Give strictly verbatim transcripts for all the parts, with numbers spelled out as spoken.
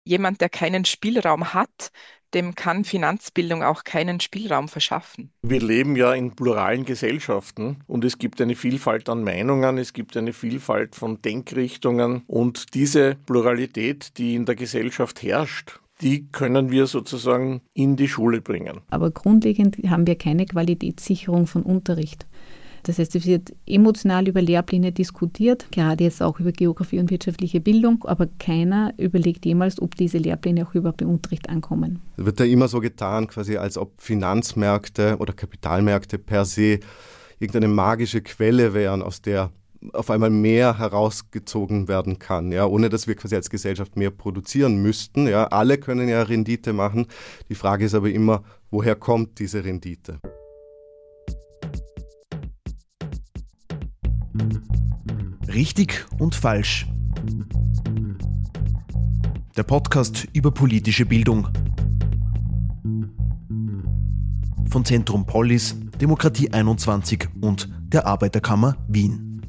Jemand, der keinen Spielraum hat, dem kann Finanzbildung auch keinen Spielraum verschaffen. Wir leben ja in pluralen Gesellschaften und es gibt eine Vielfalt an Meinungen, es gibt eine Vielfalt von Denkrichtungen und diese Pluralität, die in der Gesellschaft herrscht, die können wir sozusagen in die Schule bringen. Aber grundlegend haben wir keine Qualitätssicherung von Unterricht. Das heißt, es wird emotional über Lehrpläne diskutiert, gerade jetzt auch über Geografie und wirtschaftliche Bildung, aber keiner überlegt jemals, ob diese Lehrpläne auch überhaupt im Unterricht ankommen. Es wird ja immer so getan, quasi als ob Finanzmärkte oder Kapitalmärkte per se irgendeine magische Quelle wären, aus der auf einmal mehr herausgezogen werden kann, ja, ohne dass wir quasi als Gesellschaft mehr produzieren müssten. Ja. Alle können ja Rendite machen. Die Frage ist aber immer, woher kommt diese Rendite? Richtig und falsch. Der Podcast über politische Bildung. Von Zentrum Polis, Demokratie einundzwanzig und der Arbeiterkammer Wien.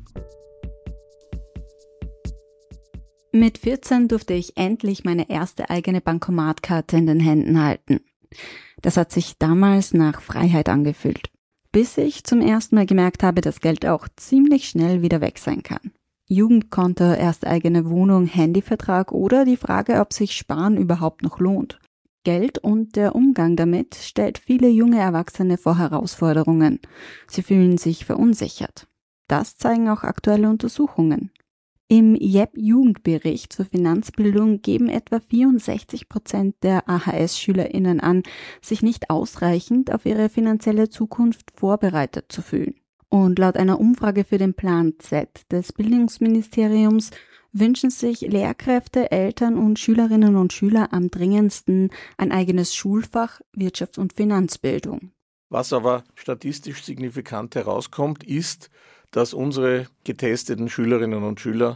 Mit vierzehn durfte ich endlich meine erste eigene Bankomatkarte in den Händen halten. Das hat sich damals nach Freiheit angefühlt. Bis ich zum ersten Mal gemerkt habe, dass Geld auch ziemlich schnell wieder weg sein kann. Jugendkonto, erste eigene Wohnung, Handyvertrag oder die Frage, ob sich Sparen überhaupt noch lohnt. Geld und der Umgang damit stellt viele junge Erwachsene vor Herausforderungen. Sie fühlen sich verunsichert. Das zeigen auch aktuelle Untersuchungen. Im J E P-Jugendbericht zur Finanzbildung geben etwa vierundsechzig Prozent der A H S-SchülerInnen an, sich nicht ausreichend auf ihre finanzielle Zukunft vorbereitet zu fühlen. Und laut einer Umfrage für den Plan Z des Bildungsministeriums wünschen sich Lehrkräfte, Eltern und Schülerinnen und Schüler am dringendsten ein eigenes Schulfach Wirtschafts- und Finanzbildung. Was aber statistisch signifikant herauskommt, ist, dass unsere getesteten Schülerinnen und Schüler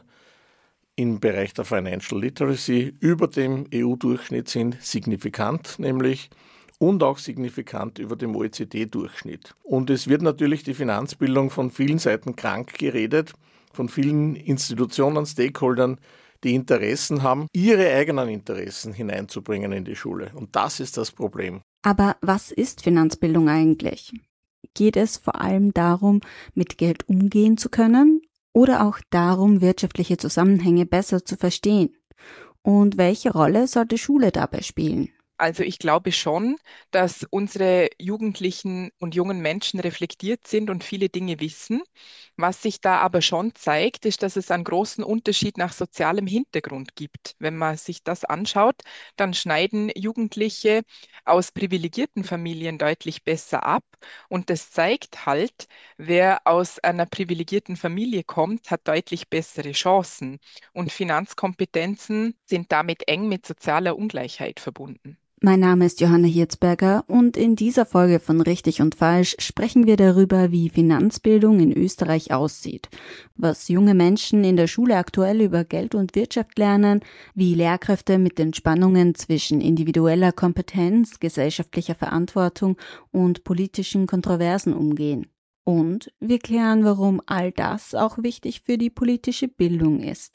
im Bereich der Financial Literacy über dem E U-Durchschnitt sind, signifikant nämlich, und auch signifikant über dem O E C D-Durchschnitt. Und es wird natürlich die Finanzbildung von vielen Seiten krank geredet, von vielen Institutionen, Stakeholdern, die Interessen haben, ihre eigenen Interessen hineinzubringen in die Schule. Und das ist das Problem. Aber was ist Finanzbildung eigentlich? Geht es vor allem darum, mit Geld umgehen zu können oder auch darum, wirtschaftliche Zusammenhänge besser zu verstehen? Und welche Rolle sollte Schule dabei spielen? Also ich glaube schon, dass unsere Jugendlichen und jungen Menschen reflektiert sind und viele Dinge wissen. Was sich da aber schon zeigt, ist, dass es einen großen Unterschied nach sozialem Hintergrund gibt. Wenn man sich das anschaut, dann schneiden Jugendliche aus privilegierten Familien deutlich besser ab. Und das zeigt halt, wer aus einer privilegierten Familie kommt, hat deutlich bessere Chancen. Und Finanzkompetenzen sind damit eng mit sozialer Ungleichheit verbunden. Mein Name ist Johanna Hirzberger und in dieser Folge von Richtig und Falsch sprechen wir darüber, wie Finanzbildung in Österreich aussieht, was junge Menschen in der Schule aktuell über Geld und Wirtschaft lernen, wie Lehrkräfte mit den Spannungen zwischen individueller Kompetenz, gesellschaftlicher Verantwortung und politischen Kontroversen umgehen. Und wir klären, warum all das auch wichtig für die politische Bildung ist.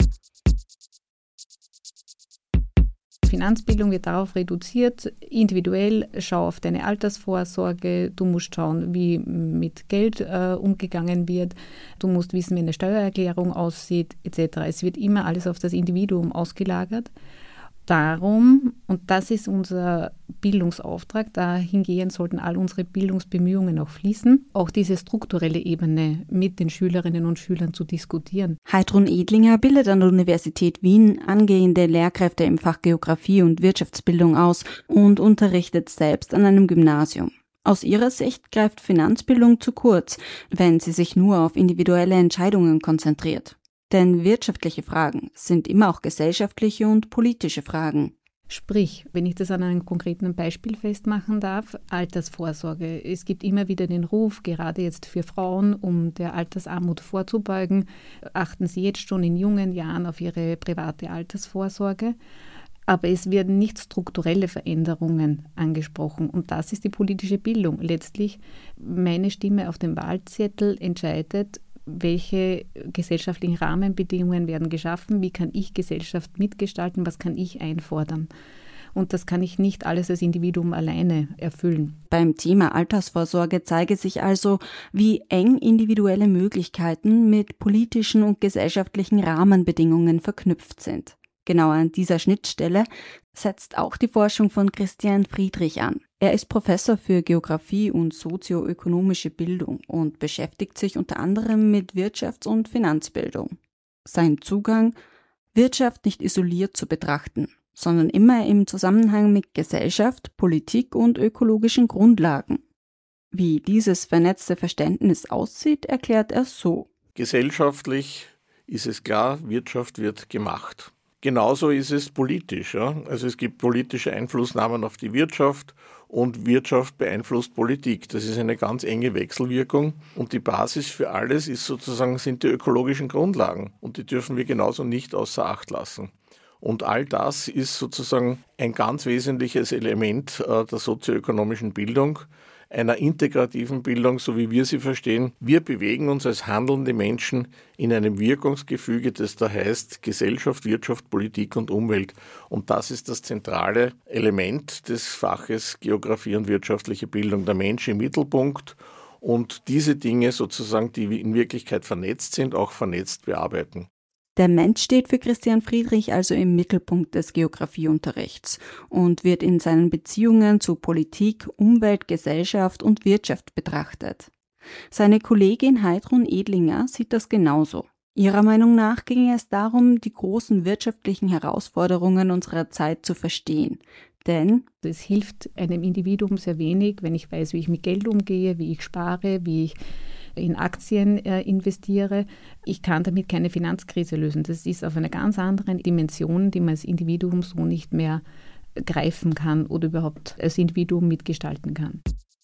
Finanzbildung wird darauf reduziert, individuell, schau auf deine Altersvorsorge, du musst schauen, wie mit Geld äh, umgegangen wird, du musst wissen, wie eine Steuererklärung aussieht, et cetera. Es wird immer alles auf das Individuum ausgelagert. Darum, und das ist unser Bildungsauftrag, dahingehend sollten all unsere Bildungsbemühungen auch fließen, auch diese strukturelle Ebene mit den Schülerinnen und Schülern zu diskutieren. Heidrun Edlinger bildet an der Universität Wien angehende Lehrkräfte im Fach Geografie und Wirtschaftsbildung aus und unterrichtet selbst an einem Gymnasium. Aus ihrer Sicht greift Finanzbildung zu kurz, wenn sie sich nur auf individuelle Entscheidungen konzentriert. Denn wirtschaftliche Fragen sind immer auch gesellschaftliche und politische Fragen. Sprich, wenn ich das an einem konkreten Beispiel festmachen darf, Altersvorsorge. Es gibt immer wieder den Ruf, gerade jetzt für Frauen, um der Altersarmut vorzubeugen, achten sie jetzt schon in jungen Jahren auf ihre private Altersvorsorge. Aber es werden nicht strukturelle Veränderungen angesprochen. Und das ist die politische Bildung. Letztlich, meine Stimme auf dem Wahlzettel entscheidet, welche gesellschaftlichen Rahmenbedingungen werden geschaffen, wie kann ich Gesellschaft mitgestalten, was kann ich einfordern. Und das kann ich nicht alles als Individuum alleine erfüllen. Beim Thema Altersvorsorge zeige sich also, wie eng individuelle Möglichkeiten mit politischen und gesellschaftlichen Rahmenbedingungen verknüpft sind. Genau an dieser Schnittstelle setzt auch die Forschung von Christian Friedrich an. Er ist Professor für Geographie und sozioökonomische Bildung und beschäftigt sich unter anderem mit Wirtschafts- und Finanzbildung. Sein Zugang: Wirtschaft nicht isoliert zu betrachten, sondern immer im Zusammenhang mit Gesellschaft, Politik und ökologischen Grundlagen. Wie dieses vernetzte Verständnis aussieht, erklärt er so. Gesellschaftlich ist es klar, Wirtschaft wird gemacht. Genauso ist es politisch. Ja? Also es gibt politische Einflussnahmen auf die Wirtschaft und Wirtschaft beeinflusst Politik. Das ist eine ganz enge Wechselwirkung und die Basis für alles ist sozusagen, sind die ökologischen Grundlagen und die dürfen wir genauso nicht außer Acht lassen. Und all das ist sozusagen ein ganz wesentliches Element äh, der sozioökonomischen Bildung, einer integrativen Bildung, so wie wir sie verstehen. Wir bewegen uns als handelnde Menschen in einem Wirkungsgefüge, das da heißt Gesellschaft, Wirtschaft, Politik und Umwelt. Und das ist das zentrale Element des Faches Geografie und wirtschaftliche Bildung. Der Mensch im Mittelpunkt und diese Dinge sozusagen, die in Wirklichkeit vernetzt sind, auch vernetzt bearbeiten. Der Mensch steht für Christian Friedrich also im Mittelpunkt des Geografieunterrichts und wird in seinen Beziehungen zu Politik, Umwelt, Gesellschaft und Wirtschaft betrachtet. Seine Kollegin Heidrun Edlinger sieht das genauso. Ihrer Meinung nach ging es darum, die großen wirtschaftlichen Herausforderungen unserer Zeit zu verstehen. Denn es hilft einem Individuum sehr wenig, wenn ich weiß, wie ich mit Geld umgehe, wie ich spare, wie ich in Aktien äh, investiere. Ich kann damit keine Finanzkrise lösen. Das ist auf einer ganz anderen Dimension, die man als Individuum so nicht mehr greifen kann oder überhaupt als Individuum mitgestalten kann.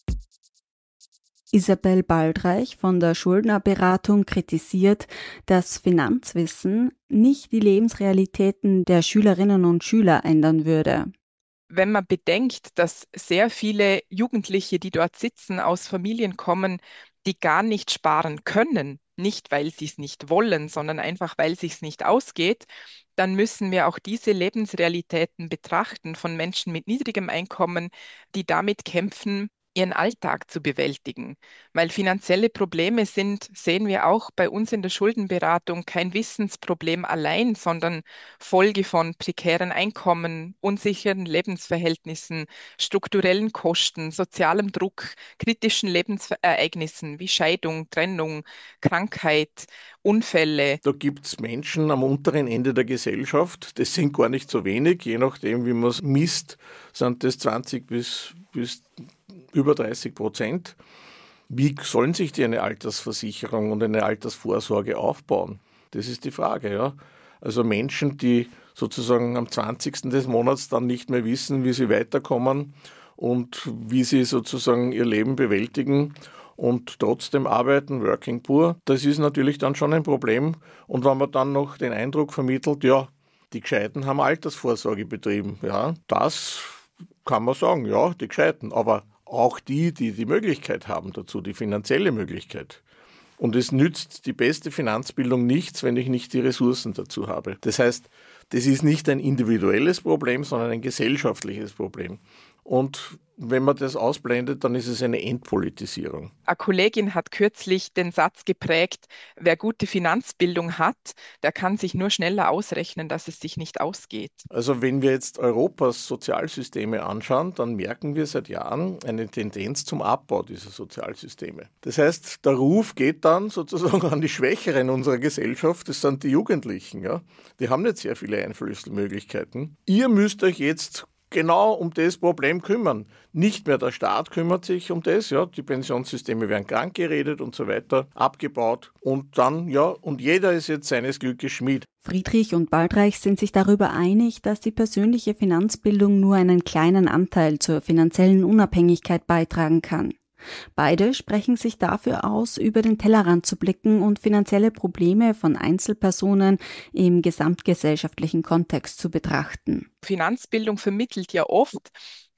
Isabel Baldreich von der Schuldnerberatung kritisiert, dass Finanzwissen nicht die Lebensrealitäten der Schülerinnen und Schüler ändern würde. Wenn man bedenkt, dass sehr viele Jugendliche, die dort sitzen, aus Familien kommen, die gar nicht sparen können, nicht weil sie es nicht wollen, sondern einfach weil es sich nicht ausgeht, dann müssen wir auch diese Lebensrealitäten betrachten von Menschen mit niedrigem Einkommen, die damit kämpfen, ihren Alltag zu bewältigen. Weil finanzielle Probleme sind, sehen wir auch bei uns in der Schuldenberatung, kein Wissensproblem allein, sondern Folge von prekären Einkommen, unsicheren Lebensverhältnissen, strukturellen Kosten, sozialem Druck, kritischen Lebensereignissen wie Scheidung, Trennung, Krankheit, Unfälle. Da gibt es Menschen am unteren Ende der Gesellschaft, das sind gar nicht so wenig, je nachdem, wie man es misst, sind das zwanzig bis, bis über dreißig Prozent. Wie sollen sich die eine Altersversicherung und eine Altersvorsorge aufbauen? Das ist die Frage, ja. Also Menschen, die sozusagen am zwanzigsten des Monats dann nicht mehr wissen, wie sie weiterkommen und wie sie sozusagen ihr Leben bewältigen und trotzdem arbeiten, working poor, das ist natürlich dann schon ein Problem. Und wenn man dann noch den Eindruck vermittelt, ja, die Gescheiten haben Altersvorsorge betrieben, ja, das kann man sagen, ja, die Gescheiten, aber auch die, die die Möglichkeit haben dazu, die finanzielle Möglichkeit. Und es nützt die beste Finanzbildung nichts, wenn ich nicht die Ressourcen dazu habe. Das heißt, das ist nicht ein individuelles Problem, sondern ein gesellschaftliches Problem. Und wenn man das ausblendet, dann ist es eine Entpolitisierung. Eine Kollegin hat kürzlich den Satz geprägt, wer gute Finanzbildung hat, der kann sich nur schneller ausrechnen, dass es sich nicht ausgeht. Also wenn wir jetzt Europas Sozialsysteme anschauen, dann merken wir seit Jahren eine Tendenz zum Abbau dieser Sozialsysteme. Das heißt, der Ruf geht dann sozusagen an die Schwächeren unserer Gesellschaft, das sind die Jugendlichen. Ja? Die haben nicht sehr viele Einflussmöglichkeiten. Ihr müsst euch jetzt genau um das Problem kümmern. Nicht mehr der Staat kümmert sich um das, ja, die Pensionssysteme werden krank geredet und so weiter, abgebaut und dann, ja, und jeder ist jetzt seines Glückes Schmied. Friedrich und Baldreich sind sich darüber einig, dass die persönliche Finanzbildung nur einen kleinen Anteil zur finanziellen Unabhängigkeit beitragen kann. Beide sprechen sich dafür aus, über den Tellerrand zu blicken und finanzielle Probleme von Einzelpersonen im gesamtgesellschaftlichen Kontext zu betrachten. Finanzbildung vermittelt ja oft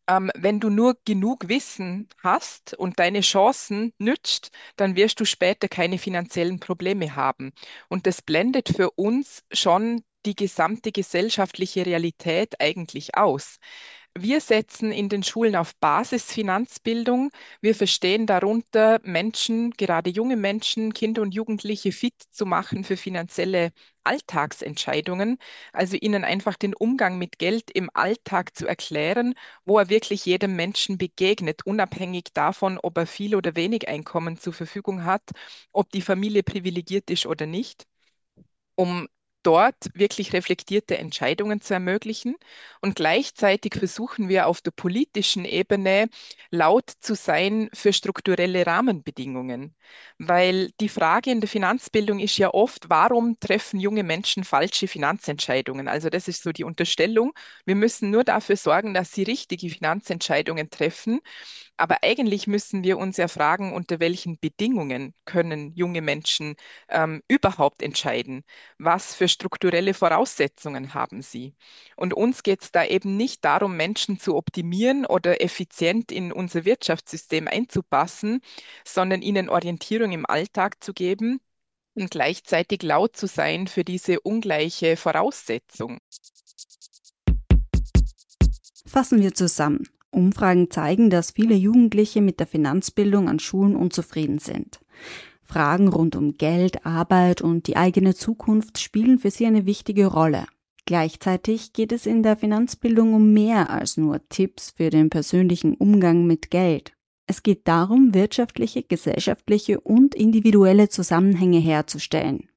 Ähm, wenn du nur genug Wissen hast und deine Chancen nützt, dann wirst du später keine finanziellen Probleme haben. Und das blendet für uns schon die gesamte gesellschaftliche Realität eigentlich aus. Wir setzen in den Schulen auf Basisfinanzbildung. Wir verstehen darunter, Menschen, gerade junge Menschen, Kinder und Jugendliche fit zu machen für finanzielle Alltagsentscheidungen. Also ihnen einfach den Umgang mit Geld im Alltag zu erklären, wo er wirklich jedem Menschen begegnet, unabhängig davon, ob er viel oder wenig Einkommen zur Verfügung hat, ob die Familie privilegiert ist oder nicht, um dort wirklich reflektierte Entscheidungen zu ermöglichen. Und gleichzeitig versuchen wir auf der politischen Ebene laut zu sein für strukturelle Rahmenbedingungen. Weil die Frage in der Finanzbildung ist ja oft, warum treffen junge Menschen falsche Finanzentscheidungen? Also das ist so die Unterstellung. Wir müssen nur dafür sorgen, dass sie richtige Finanzentscheidungen treffen. Aber eigentlich müssen wir uns ja fragen, unter welchen Bedingungen können junge Menschen ähm, überhaupt entscheiden? Was für strukturelle Voraussetzungen haben sie? Und uns geht es da eben nicht darum, Menschen zu optimieren oder effizient in unser Wirtschaftssystem einzupassen, sondern ihnen Orientierung im Alltag zu geben und gleichzeitig laut zu sein für diese ungleiche Voraussetzung. Fassen wir zusammen. Umfragen zeigen, dass viele Jugendliche mit der Finanzbildung an Schulen unzufrieden sind. Fragen rund um Geld, Arbeit und die eigene Zukunft spielen für sie eine wichtige Rolle. Gleichzeitig geht es in der Finanzbildung um mehr als nur Tipps für den persönlichen Umgang mit Geld. Es geht darum, wirtschaftliche, gesellschaftliche und individuelle Zusammenhänge herzustellen.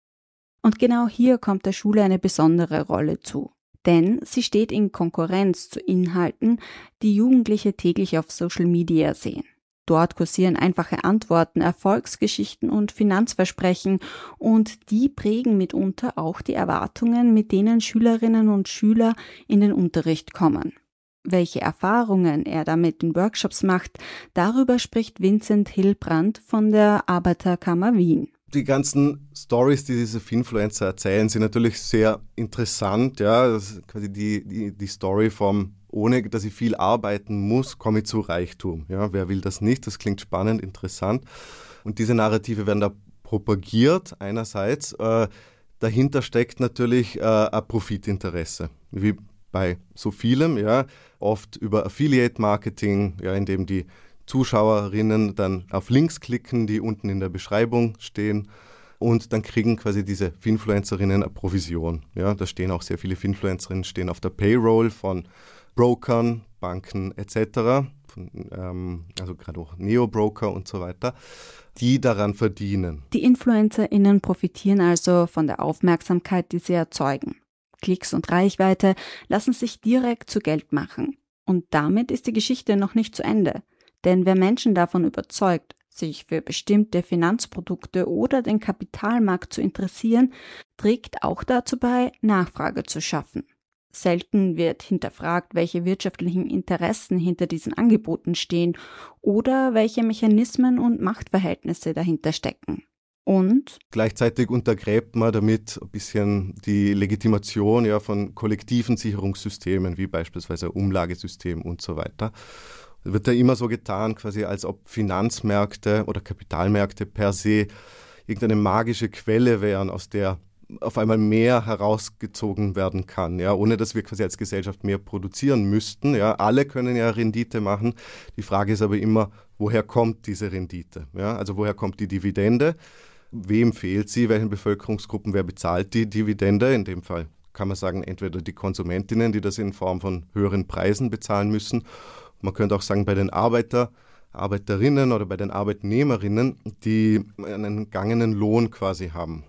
Und genau hier kommt der Schule eine besondere Rolle zu. Denn sie steht in Konkurrenz zu Inhalten, die Jugendliche täglich auf Social Media sehen. Dort kursieren einfache Antworten, Erfolgsgeschichten und Finanzversprechen und die prägen mitunter auch die Erwartungen, mit denen Schülerinnen und Schüler in den Unterricht kommen. Welche Erfahrungen er damit in Workshops macht, darüber spricht Vincent Hillbrand von der Arbeiterkammer Wien. Die ganzen Stories, die diese Finfluencer erzählen, sind natürlich sehr interessant. Ja, das ist quasi die, die, die Story vom, ohne dass ich viel arbeiten muss, komme ich zu Reichtum. Ja, wer will das nicht? Das klingt spannend, interessant. Und diese Narrative werden da propagiert einerseits. Äh, dahinter steckt natürlich äh, ein Profitinteresse, wie bei so vielem. Ja, oft über Affiliate-Marketing, ja, in dem die Zuschauerinnen dann auf Links klicken, die unten in der Beschreibung stehen und dann kriegen quasi diese Finfluencerinnen eine Provision. Ja, da stehen auch sehr viele Finfluencerinnen stehen auf der Payroll von Brokern, Banken et cetera, von, ähm, also gerade auch Neo-Broker und so weiter, die daran verdienen. Die InfluencerInnen profitieren also von der Aufmerksamkeit, die sie erzeugen. Klicks und Reichweite lassen sich direkt zu Geld machen. Und damit ist die Geschichte noch nicht zu Ende. Denn wer Menschen davon überzeugt, sich für bestimmte Finanzprodukte oder den Kapitalmarkt zu interessieren, trägt auch dazu bei, Nachfrage zu schaffen. Selten wird hinterfragt, welche wirtschaftlichen Interessen hinter diesen Angeboten stehen oder welche Mechanismen und Machtverhältnisse dahinter stecken. Und gleichzeitig untergräbt man damit ein bisschen die Legitimation ja, von kollektiven Sicherungssystemen, wie beispielsweise Umlagesystem und so weiter. Es wird ja immer so getan, quasi als ob Finanzmärkte oder Kapitalmärkte per se irgendeine magische Quelle wären, aus der auf einmal mehr herausgezogen werden kann, ja, ohne dass wir quasi als Gesellschaft mehr produzieren müssten. Ja. Alle können ja Rendite machen. Die Frage ist aber immer, woher kommt diese Rendite? Ja. Also woher kommt die Dividende? Wem fehlt sie? Welchen Bevölkerungsgruppen? Wer bezahlt die Dividende? In dem Fall kann man sagen, entweder die Konsumentinnen, die das in Form von höheren Preisen bezahlen müssen. Man könnte auch sagen, bei den Arbeiter, Arbeiterinnen oder bei den Arbeitnehmerinnen, die einen gangenen Lohn quasi haben.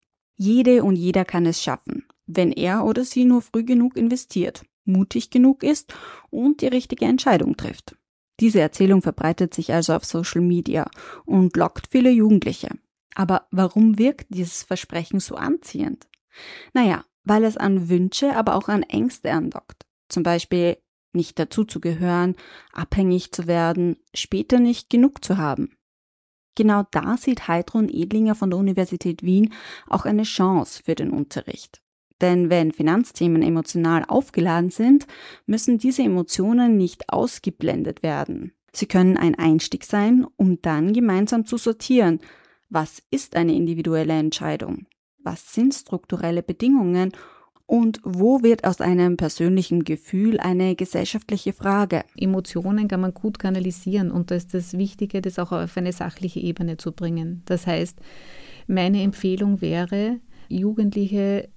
Jede und jeder kann es schaffen, wenn er oder sie nur früh genug investiert, mutig genug ist und die richtige Entscheidung trifft. Diese Erzählung verbreitet sich also auf Social Media und lockt viele Jugendliche. Aber warum wirkt dieses Versprechen so anziehend? Naja, weil es an Wünsche, aber auch an Ängste andockt. Zum Beispiel nicht dazuzugehören, abhängig zu werden, später nicht genug zu haben. Genau da sieht Heidrun Edlinger von der Universität Wien auch eine Chance für den Unterricht. Denn wenn Finanzthemen emotional aufgeladen sind, müssen diese Emotionen nicht ausgeblendet werden. Sie können ein Einstieg sein, um dann gemeinsam zu sortieren. Was ist eine individuelle Entscheidung? Was sind strukturelle Bedingungen? Und wo wird aus einem persönlichen Gefühl eine gesellschaftliche Frage? Emotionen kann man gut kanalisieren und da ist das Wichtige, das auch auf eine sachliche Ebene zu bringen. Das heißt, meine Empfehlung wäre, Jugendliche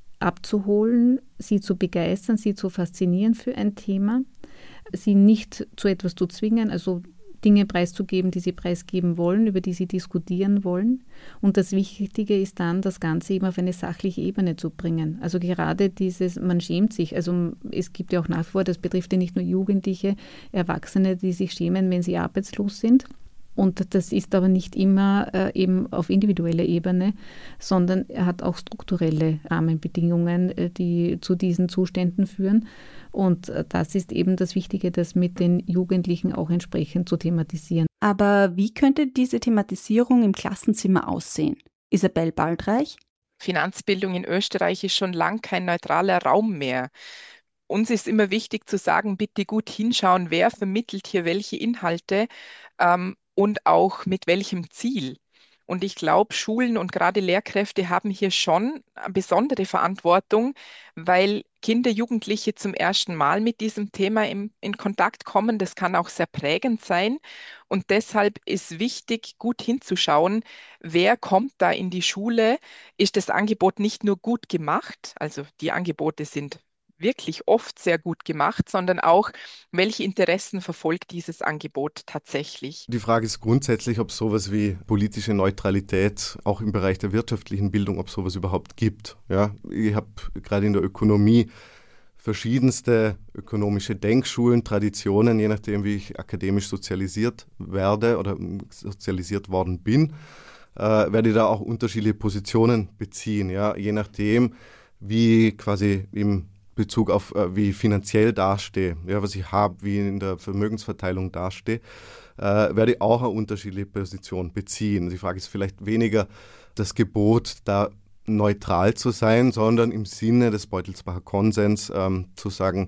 abzuholen, sie zu begeistern, sie zu faszinieren für ein Thema, sie nicht zu etwas zu zwingen, also Dinge preiszugeben, die sie preisgeben wollen, über die sie diskutieren wollen. Und das Wichtige ist dann, das Ganze eben auf eine sachliche Ebene zu bringen. Also gerade dieses, man schämt sich, also es gibt ja auch nach wie vor, das betrifft ja nicht nur Jugendliche, Erwachsene, die sich schämen, wenn sie arbeitslos sind. Und das ist aber nicht immer äh, eben auf individueller Ebene, sondern er hat auch strukturelle Rahmenbedingungen, äh, die zu diesen Zuständen führen. Und äh, das ist eben das Wichtige, das mit den Jugendlichen auch entsprechend zu thematisieren. Aber wie könnte diese Thematisierung im Klassenzimmer aussehen? Isabel Baldreich? Finanzbildung in Österreich ist schon lang kein neutraler Raum mehr. Uns ist immer wichtig zu sagen, bitte gut hinschauen, wer vermittelt hier welche Inhalte ähm, und auch mit welchem Ziel. Und ich glaube, Schulen und gerade Lehrkräfte haben hier schon eine besondere Verantwortung, weil Kinder, Jugendliche zum ersten Mal mit diesem Thema im, in Kontakt kommen. Das kann auch sehr prägend sein. Und deshalb ist wichtig, gut hinzuschauen, wer kommt da in die Schule. Ist das Angebot nicht nur gut gemacht, also die Angebote sind wirklich oft sehr gut gemacht, sondern auch, welche Interessen verfolgt dieses Angebot tatsächlich? Die Frage ist grundsätzlich, ob es sowas wie politische Neutralität auch im Bereich der wirtschaftlichen Bildung, ob es sowas überhaupt gibt. Ja, ich habe gerade in der Ökonomie verschiedenste ökonomische Denkschulen, Traditionen, je nachdem, wie ich akademisch sozialisiert werde oder sozialisiert worden bin, äh, werde ich da auch unterschiedliche Positionen beziehen, ja, je nachdem, wie quasi im Bezug auf, äh, wie ich finanziell dastehe, ja, was ich habe, wie ich in der Vermögensverteilung dastehe, äh, werde ich auch eine unterschiedliche Position beziehen. Die Frage ist vielleicht weniger das Gebot, da neutral zu sein, sondern im Sinne des Beutelsbacher Konsens ähm, zu sagen,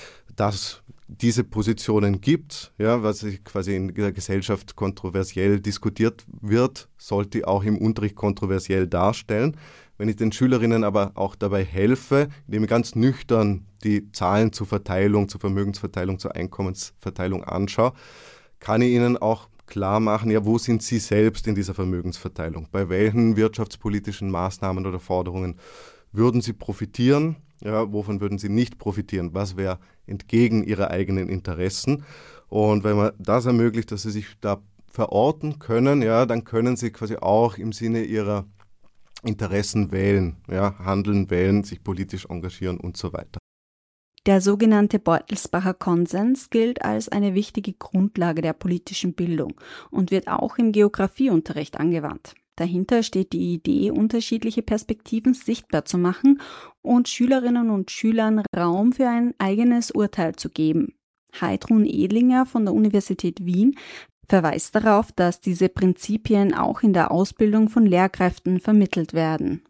dass diese Positionen gibt, ja, was quasi in der Gesellschaft kontroversiell diskutiert wird, sollte auch im Unterricht kontroversiell darstellen. Wenn ich den Schülerinnen aber auch dabei helfe, indem ich ganz nüchtern die Zahlen zur Verteilung, zur Vermögensverteilung, zur Einkommensverteilung anschaue, kann ich ihnen auch klar machen, ja, wo sind sie selbst in dieser Vermögensverteilung? Bei welchen wirtschaftspolitischen Maßnahmen oder Forderungen würden sie profitieren? Ja, wovon würden sie nicht profitieren? Was wäre entgegen ihrer eigenen Interessen? Und wenn man das ermöglicht, dass sie sich da verorten können, ja, dann können sie quasi auch im Sinne ihrer Interessen wählen, ja, handeln, wählen, sich politisch engagieren und so weiter. Der sogenannte Beutelsbacher Konsens gilt als eine wichtige Grundlage der politischen Bildung und wird auch im Geografieunterricht angewandt. Dahinter steht die Idee, unterschiedliche Perspektiven sichtbar zu machen und Schülerinnen und Schülern Raum für ein eigenes Urteil zu geben. Heidrun Edlinger von der Universität Wien verweist darauf, dass diese Prinzipien auch in der Ausbildung von Lehrkräften vermittelt werden.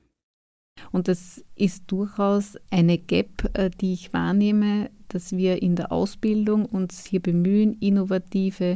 Und das ist durchaus eine Gap, die ich wahrnehme, dass wir in der Ausbildung uns hier bemühen, innovative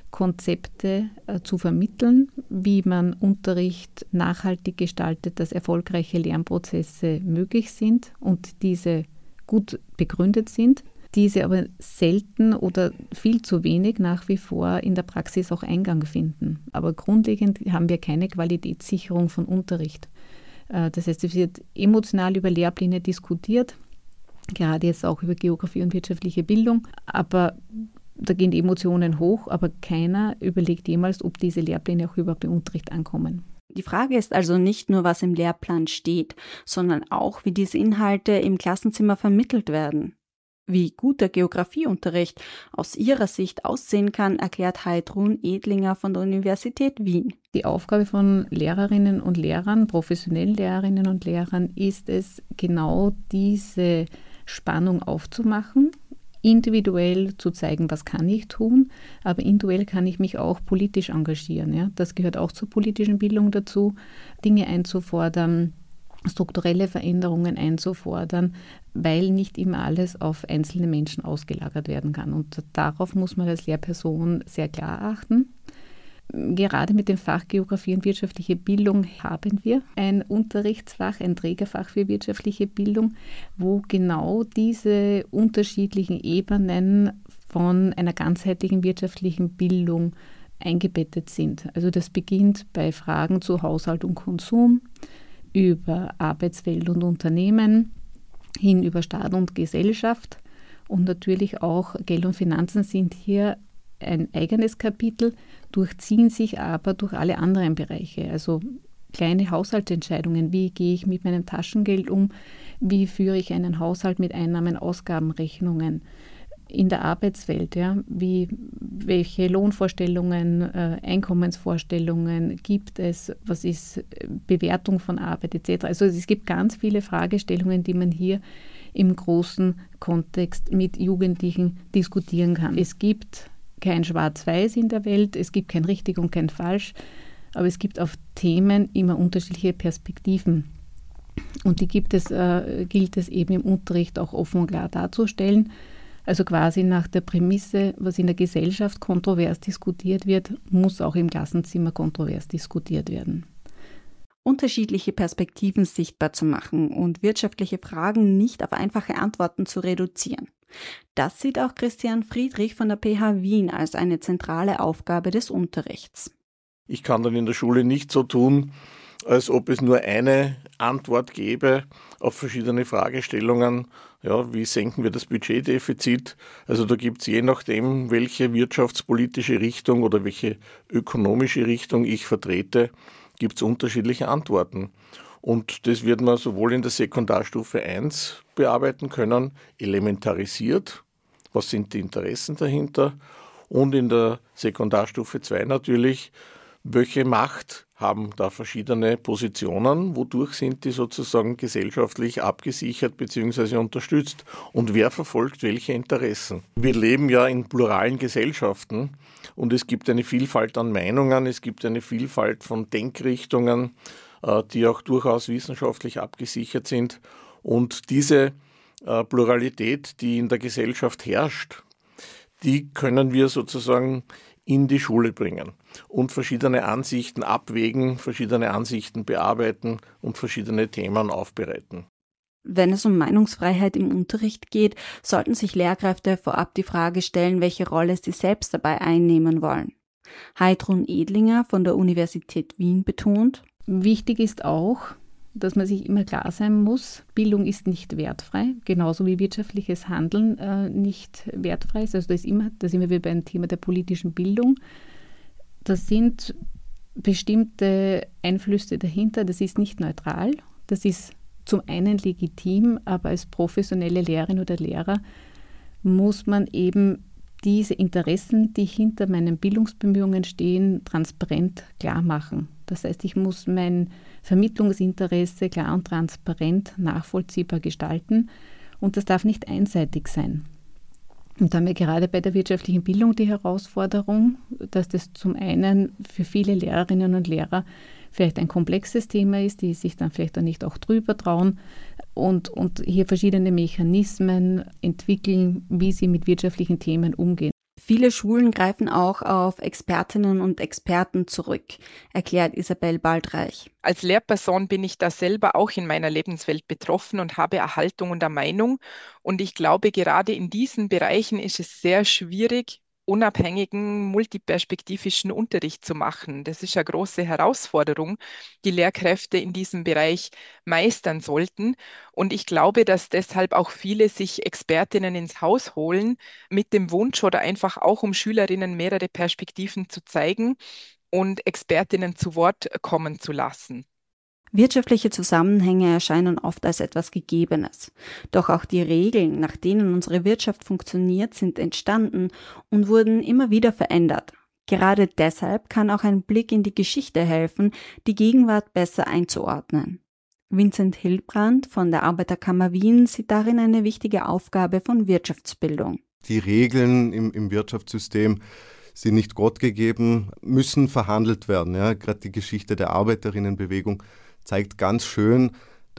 Konzepte äh, zu vermitteln, wie man Unterricht nachhaltig gestaltet, dass erfolgreiche Lernprozesse möglich sind und diese gut begründet sind, diese aber selten oder viel zu wenig nach wie vor in der Praxis auch Eingang finden. Aber grundlegend haben wir keine Qualitätssicherung von Unterricht. Äh, das heißt, es wird emotional über Lehrpläne diskutiert, gerade jetzt auch über Geografie und wirtschaftliche Bildung, aber da gehen die Emotionen hoch, aber keiner überlegt jemals, ob diese Lehrpläne auch überhaupt im Unterricht ankommen. Die Frage ist also nicht nur, was im Lehrplan steht, sondern auch, wie diese Inhalte im Klassenzimmer vermittelt werden. Wie guter Geografieunterricht aus ihrer Sicht aussehen kann, erklärt Heidrun Edlinger von der Universität Wien. Die Aufgabe von Lehrerinnen und Lehrern, professionellen Lehrerinnen und Lehrern, ist es, genau diese Spannung aufzumachen, individuell zu zeigen, was kann ich tun, aber individuell kann ich mich auch politisch engagieren. Ja? Das gehört auch zur politischen Bildung dazu, Dinge einzufordern, strukturelle Veränderungen einzufordern, weil nicht immer alles auf einzelne Menschen ausgelagert werden kann. Und darauf muss man als Lehrperson sehr klar achten. Gerade mit dem Fach Geografie und wirtschaftliche Bildung haben wir ein Unterrichtsfach, ein Trägerfach für wirtschaftliche Bildung, wo genau diese unterschiedlichen Ebenen von einer ganzheitlichen wirtschaftlichen Bildung eingebettet sind. Also das beginnt bei Fragen zu Haushalt und Konsum, über Arbeitswelt und Unternehmen, hin über Staat und Gesellschaft, und natürlich auch Geld und Finanzen sind hier ein eigenes Kapitel, durchziehen sich aber durch alle anderen Bereiche. Also kleine Haushaltsentscheidungen, wie gehe ich mit meinem Taschengeld um, wie führe ich einen Haushalt mit Einnahmen, Ausgabenrechnungen. In der Arbeitswelt, ja, wie, welche Lohnvorstellungen, äh, Einkommensvorstellungen gibt es, was ist Bewertung von Arbeit et cetera. Also es gibt ganz viele Fragestellungen, die man hier im großen Kontext mit Jugendlichen diskutieren kann. Es gibt kein Schwarz-Weiß in der Welt, es gibt kein Richtig und kein Falsch, aber es gibt auf Themen immer unterschiedliche Perspektiven. Und die gibt es, äh, gilt es eben im Unterricht auch offen und klar darzustellen. Also quasi nach der Prämisse, was in der Gesellschaft kontrovers diskutiert wird, muss auch im Klassenzimmer kontrovers diskutiert werden. Unterschiedliche Perspektiven sichtbar zu machen und wirtschaftliche Fragen nicht auf einfache Antworten zu reduzieren. Das sieht auch Christian Friedrich von der P H Wien als eine zentrale Aufgabe des Unterrichts. Ich kann dann in der Schule nicht so tun, als ob es nur eine Antwort gäbe auf verschiedene Fragestellungen. Ja, wie senken wir das Budgetdefizit? Also da gibt es je nachdem, welche wirtschaftspolitische Richtung oder welche ökonomische Richtung ich vertrete, gibt es unterschiedliche Antworten. Und das wird man sowohl in der Sekundarstufe eins bearbeiten können, elementarisiert, was sind die Interessen dahinter, und in der Sekundarstufe zwei natürlich, welche Macht haben da verschiedene Positionen, wodurch sind die sozusagen gesellschaftlich abgesichert bzw. unterstützt und wer verfolgt welche Interessen. Wir leben ja in pluralen Gesellschaften und es gibt eine Vielfalt an Meinungen, es gibt eine Vielfalt von Denkrichtungen, die auch durchaus wissenschaftlich abgesichert sind, und diese Pluralität, die in der Gesellschaft herrscht, die können wir sozusagen in die Schule bringen und verschiedene Ansichten abwägen, verschiedene Ansichten bearbeiten und verschiedene Themen aufbereiten. Wenn es um Meinungsfreiheit im Unterricht geht, sollten sich Lehrkräfte vorab die Frage stellen, welche Rolle sie selbst dabei einnehmen wollen. Heidrun Edlinger von der Universität Wien betont: Wichtig ist auch, dass man sich immer klar sein muss, Bildung ist nicht wertfrei, genauso wie wirtschaftliches Handeln äh, nicht wertfrei ist. Also da ist immer, da sind wir wieder beim Thema der politischen Bildung. Das sind bestimmte Einflüsse dahinter, das ist nicht neutral, das ist zum einen legitim, aber als professionelle Lehrerin oder Lehrer muss man eben diese Interessen, die hinter meinen Bildungsbemühungen stehen, transparent klar machen. Das heißt, ich muss mein Vermittlungsinteresse klar und transparent nachvollziehbar gestalten und das darf nicht einseitig sein. Und da haben wir gerade bei der wirtschaftlichen Bildung die Herausforderung, dass das zum einen für viele Lehrerinnen und Lehrer vielleicht ein komplexes Thema ist, die sich dann vielleicht auch nicht auch drüber trauen und, und hier verschiedene Mechanismen entwickeln, wie sie mit wirtschaftlichen Themen umgehen. Viele Schulen greifen auch auf Expertinnen und Experten zurück, erklärt Isabel Baldreich. Als Lehrperson bin ich da selber auch in meiner Lebenswelt betroffen und habe Erhaltung und Meinung. Und ich glaube, gerade in diesen Bereichen ist es sehr schwierig, unabhängigen, multiperspektivischen Unterricht zu machen. Das ist eine große Herausforderung, die Lehrkräfte in diesem Bereich meistern sollten. Und ich glaube, dass deshalb auch viele sich Expertinnen ins Haus holen, mit dem Wunsch oder einfach auch, um Schülerinnen mehrere Perspektiven zu zeigen und Expertinnen zu Wort kommen zu lassen. Wirtschaftliche Zusammenhänge erscheinen oft als etwas Gegebenes. Doch auch die Regeln, nach denen unsere Wirtschaft funktioniert, sind entstanden und wurden immer wieder verändert. Gerade deshalb kann auch ein Blick in die Geschichte helfen, die Gegenwart besser einzuordnen. Vincent Hilbrand von der Arbeiterkammer Wien sieht darin eine wichtige Aufgabe von Wirtschaftsbildung. Die Regeln im, im Wirtschaftssystem sind nicht Gott gegeben, müssen verhandelt werden. Ja, gerade die Geschichte der Arbeiterinnenbewegung zeigt ganz schön,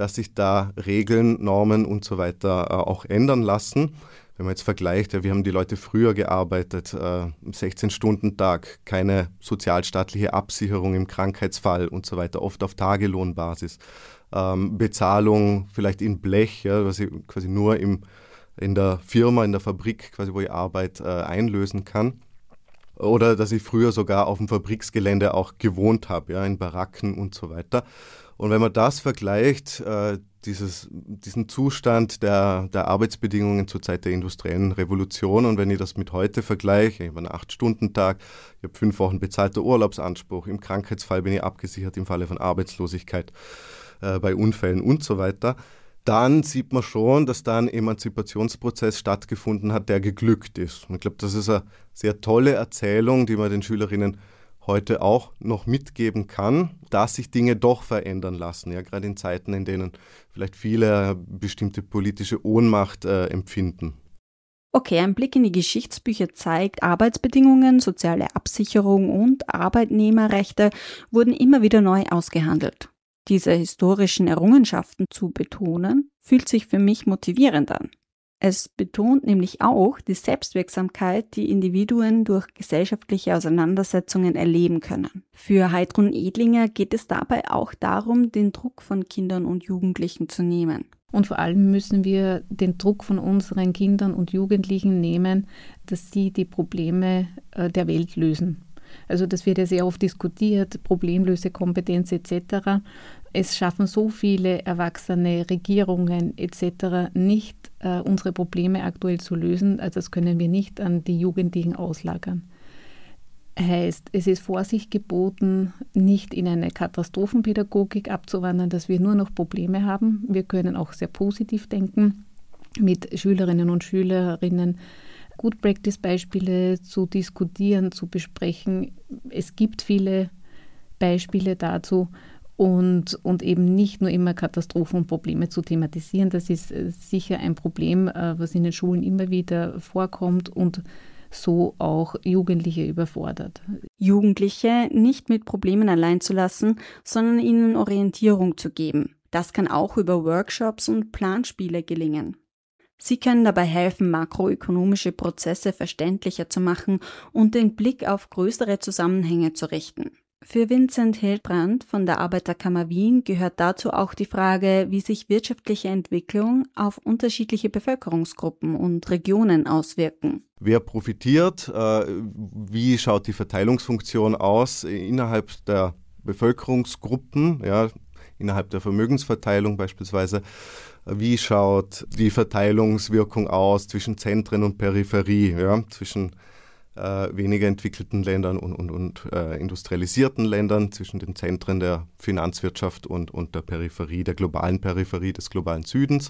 dass sich da Regeln, Normen und so weiter äh, auch ändern lassen. Wenn man jetzt vergleicht, ja, wie haben die Leute früher gearbeitet, äh, sechzehn-Stunden-Tag, keine sozialstaatliche Absicherung im Krankheitsfall und so weiter, oft auf Tagelohnbasis. Ähm, Bezahlung vielleicht in Blech, ja, was ich quasi nur im, in der Firma, in der Fabrik, quasi wo ich Arbeit äh, einlösen kann. Oder dass ich früher sogar auf dem Fabriksgelände auch gewohnt habe, ja, in Baracken und so weiter. Und wenn man das vergleicht, äh, dieses, diesen Zustand der, der Arbeitsbedingungen zur Zeit der industriellen Revolution, und wenn ich das mit heute vergleiche, ich habe einen acht-Stunden-Tag, ich habe fünf Wochen bezahlter Urlaubsanspruch, im Krankheitsfall bin ich abgesichert im Falle von Arbeitslosigkeit, äh, bei Unfällen und so weiter, dann sieht man schon, dass da ein Emanzipationsprozess stattgefunden hat, der geglückt ist. Und ich glaube, das ist eine sehr tolle Erzählung, die man den Schülerinnen heute auch noch mitgeben kann, dass sich Dinge doch verändern lassen, ja, gerade in Zeiten, in denen vielleicht viele bestimmte politische Ohnmacht äh, empfinden. Okay, ein Blick in die Geschichtsbücher zeigt, Arbeitsbedingungen, soziale Absicherung und Arbeitnehmerrechte wurden immer wieder neu ausgehandelt. Diese historischen Errungenschaften zu betonen, fühlt sich für mich motivierend an. Es betont nämlich auch die Selbstwirksamkeit, die Individuen durch gesellschaftliche Auseinandersetzungen erleben können. Für Heidrun Edlinger geht es dabei auch darum, den Druck von Kindern und Jugendlichen zu nehmen. Und vor allem müssen wir den Druck von unseren Kindern und Jugendlichen nehmen, dass sie die Probleme der Welt lösen. Also das wird ja sehr oft diskutiert, Problemlösekompetenz et cetera. Es schaffen so viele erwachsene Regierungen et cetera nicht, äh, unsere Probleme aktuell zu lösen. Also das können wir nicht an die Jugendlichen auslagern. Heißt, es ist Vorsicht geboten, nicht in eine Katastrophenpädagogik abzuwandern, dass wir nur noch Probleme haben. Wir können auch sehr positiv denken, mit Schülerinnen und Schülerinnen Good-Practice-Beispiele zu diskutieren, zu besprechen. Es gibt viele Beispiele dazu und, und eben nicht nur immer Katastrophen und Probleme zu thematisieren. Das ist sicher ein Problem, was in den Schulen immer wieder vorkommt und so auch Jugendliche überfordert. Jugendliche nicht mit Problemen allein zu lassen, sondern ihnen Orientierung zu geben. Das kann auch über Workshops und Planspiele gelingen. Sie können dabei helfen, makroökonomische Prozesse verständlicher zu machen und den Blick auf größere Zusammenhänge zu richten. Für Vincent Hildbrand von der Arbeiterkammer Wien gehört dazu auch die Frage, wie sich wirtschaftliche Entwicklung auf unterschiedliche Bevölkerungsgruppen und Regionen auswirken. Wer profitiert? Äh, wie schaut die Verteilungsfunktion aus innerhalb der Bevölkerungsgruppen, ja, innerhalb der Vermögensverteilung beispielsweise? Wie schaut die Verteilungswirkung aus zwischen Zentren und Peripherie, ja, zwischen äh, weniger entwickelten Ländern und, und, und äh, industrialisierten Ländern, zwischen den Zentren der Finanzwirtschaft und, und der Peripherie, der globalen Peripherie des globalen Südens?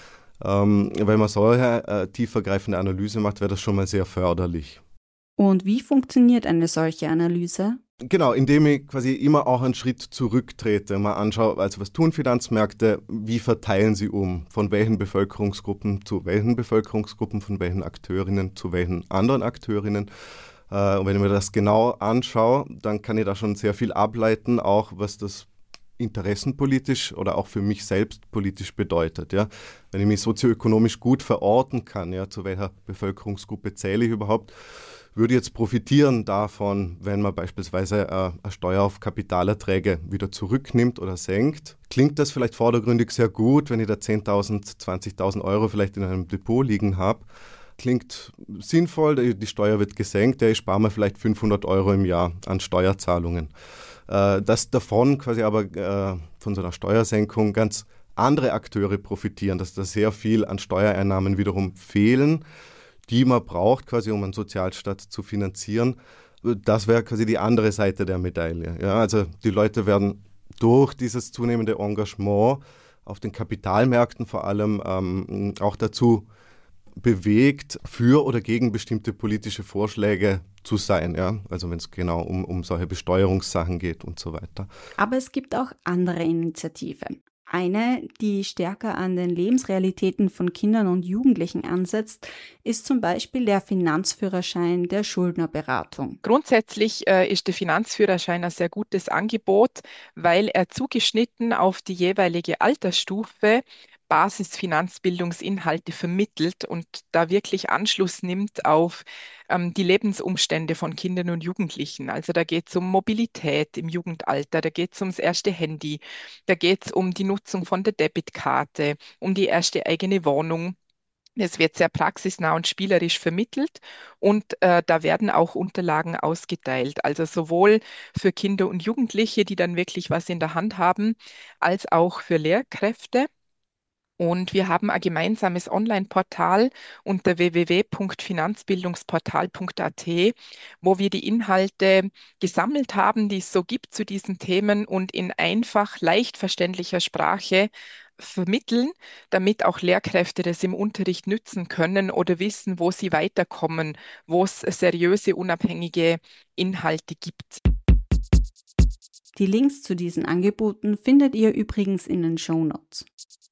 Ähm, wenn man solche äh, tiefergreifende Analyse macht, wäre das schon mal sehr förderlich. Und wie funktioniert eine solche Analyse? Genau, indem ich quasi immer auch einen Schritt zurücktrete, mal anschaue, also was tun Finanzmärkte, wie verteilen sie um, von welchen Bevölkerungsgruppen zu welchen Bevölkerungsgruppen, von welchen Akteurinnen zu welchen anderen Akteurinnen. Äh, und wenn ich mir das genau anschaue, dann kann ich da schon sehr viel ableiten, auch was das interessenpolitisch oder auch für mich selbst politisch bedeutet. Ja. Wenn ich mich sozioökonomisch gut verorten kann, ja, zu welcher Bevölkerungsgruppe zähle ich überhaupt, würde jetzt profitieren davon, wenn man beispielsweise äh, eine Steuer auf Kapitalerträge wieder zurücknimmt oder senkt. Klingt das vielleicht vordergründig sehr gut, wenn ich da zehntausend, zwanzigtausend Euro vielleicht in einem Depot liegen habe. Klingt sinnvoll, die Steuer wird gesenkt, ich spare mir vielleicht fünfhundert Euro im Jahr an Steuerzahlungen. Äh, dass davon quasi aber äh, von so einer Steuersenkung ganz andere Akteure profitieren, dass da sehr viel an Steuereinnahmen wiederum fehlen, die man braucht, quasi um einen Sozialstaat zu finanzieren. Das wäre quasi die andere Seite der Medaille. Ja, also die Leute werden durch dieses zunehmende Engagement auf den Kapitalmärkten vor allem ähm, auch dazu bewegt, für oder gegen bestimmte politische Vorschläge zu sein. Ja? Also wenn es genau um, um solche Besteuerungssachen geht und so weiter. Aber es gibt auch andere Initiativen. Eine, die stärker an den Lebensrealitäten von Kindern und Jugendlichen ansetzt, ist zum Beispiel der Finanzführerschein der Schuldnerberatung. Grundsätzlich äh, ist der Finanzführerschein ein sehr gutes Angebot, weil er zugeschnitten auf die jeweilige Altersstufe Basisfinanzbildungsinhalte vermittelt und da wirklich Anschluss nimmt auf ähm, die Lebensumstände von Kindern und Jugendlichen. Also da geht es um Mobilität im Jugendalter, da geht es ums erste Handy, da geht es um die Nutzung von der Debitkarte, um die erste eigene Wohnung. Es wird sehr praxisnah und spielerisch vermittelt und äh, da werden auch Unterlagen ausgeteilt. Also sowohl für Kinder und Jugendliche, die dann wirklich was in der Hand haben, als auch für Lehrkräfte. Und wir haben ein gemeinsames Online-Portal unter w w w punkt finanzbildungsportal punkt a t, wo wir die Inhalte gesammelt haben, die es so gibt zu diesen Themen und in einfach, leicht verständlicher Sprache vermitteln, damit auch Lehrkräfte das im Unterricht nützen können oder wissen, wo sie weiterkommen, wo es seriöse, unabhängige Inhalte gibt. Die Links zu diesen Angeboten findet ihr übrigens in den Shownotes.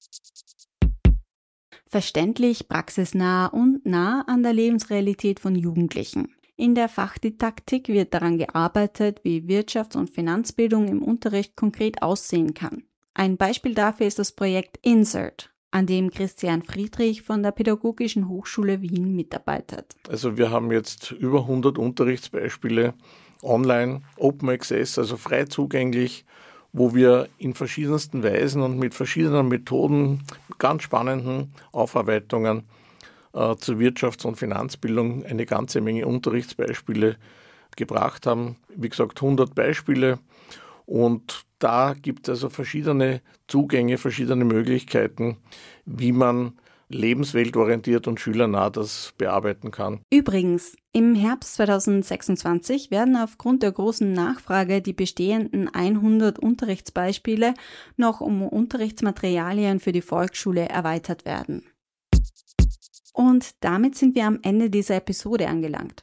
Verständlich, praxisnah und nah an der Lebensrealität von Jugendlichen. In der Fachdidaktik wird daran gearbeitet, wie Wirtschafts- und Finanzbildung im Unterricht konkret aussehen kann. Ein Beispiel dafür ist das Projekt Insert, an dem Christian Friedrich von der Pädagogischen Hochschule Wien mitarbeitet. Also wir haben jetzt über hundert Unterrichtsbeispiele online, Open Access, also frei zugänglich, wo wir in verschiedensten Weisen und mit verschiedenen Methoden, ganz spannenden Aufarbeitungen äh, zur Wirtschafts- und Finanzbildung eine ganze Menge Unterrichtsbeispiele gebracht haben. Wie gesagt, hundert Beispiele. Und da gibt es also verschiedene Zugänge, verschiedene Möglichkeiten, wie man lebensweltorientiert und schülernah das bearbeiten kann. Übrigens, im Herbst zweitausendsechsundzwanzig werden aufgrund der großen Nachfrage die bestehenden hundert Unterrichtsbeispiele noch um Unterrichtsmaterialien für die Volksschule erweitert werden. Und damit sind wir am Ende dieser Episode angelangt.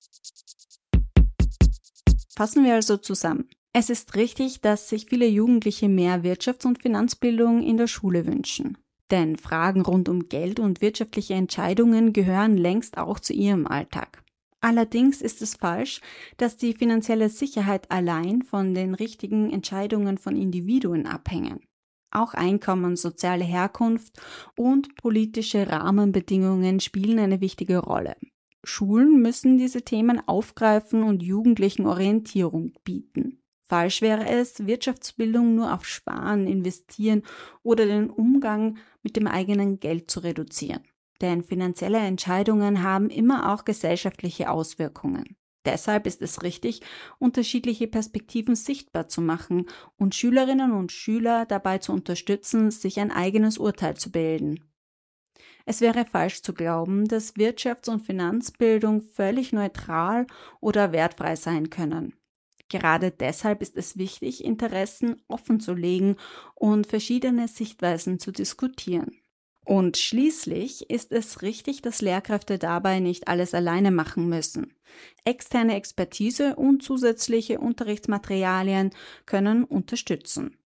Fassen wir also zusammen. Es ist richtig, dass sich viele Jugendliche mehr Wirtschafts- und Finanzbildung in der Schule wünschen. Denn Fragen rund um Geld und wirtschaftliche Entscheidungen gehören längst auch zu ihrem Alltag. Allerdings ist es falsch, dass die finanzielle Sicherheit allein von den richtigen Entscheidungen von Individuen abhängen. Auch Einkommen, soziale Herkunft und politische Rahmenbedingungen spielen eine wichtige Rolle. Schulen müssen diese Themen aufgreifen und Jugendlichen Orientierung bieten. Falsch wäre es, Wirtschaftsbildung nur auf Sparen, Investieren oder den Umgang mit dem eigenen Geld zu reduzieren. Denn finanzielle Entscheidungen haben immer auch gesellschaftliche Auswirkungen. Deshalb ist es richtig, unterschiedliche Perspektiven sichtbar zu machen und Schülerinnen und Schüler dabei zu unterstützen, sich ein eigenes Urteil zu bilden. Es wäre falsch zu glauben, dass Wirtschafts- und Finanzbildung völlig neutral oder wertfrei sein können. Gerade deshalb ist es wichtig, Interessen offenzulegen und verschiedene Sichtweisen zu diskutieren. Und schließlich ist es richtig, dass Lehrkräfte dabei nicht alles alleine machen müssen. Externe Expertise und zusätzliche Unterrichtsmaterialien können unterstützen.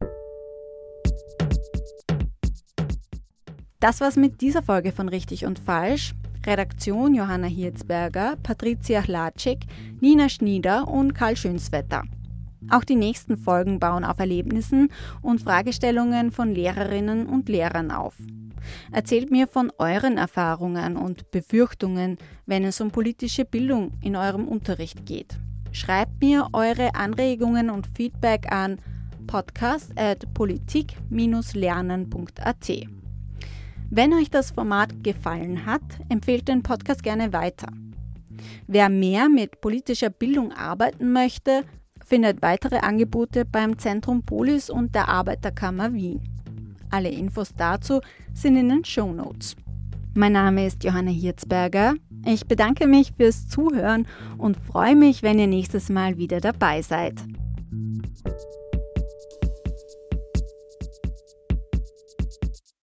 Das war's mit dieser Folge von Richtig und Falsch. Redaktion Johanna Hirzberger, Patricia Hlatschik, Nina Schnieder und Karl Schönswetter. Auch die nächsten Folgen bauen auf Erlebnissen und Fragestellungen von Lehrerinnen und Lehrern auf. Erzählt mir von euren Erfahrungen und Befürchtungen, wenn es um politische Bildung in eurem Unterricht geht. Schreibt mir eure Anregungen und Feedback an podcast at politik dash lernen punkt a t. Wenn euch das Format gefallen hat, empfehlt den Podcast gerne weiter. Wer mehr mit politischer Bildung arbeiten möchte, findet weitere Angebote beim Zentrum Polis und der Arbeiterkammer Wien. Alle Infos dazu sind in den Shownotes. Mein Name ist Johanna Hirzberger. Ich bedanke mich fürs Zuhören und freue mich, wenn ihr nächstes Mal wieder dabei seid.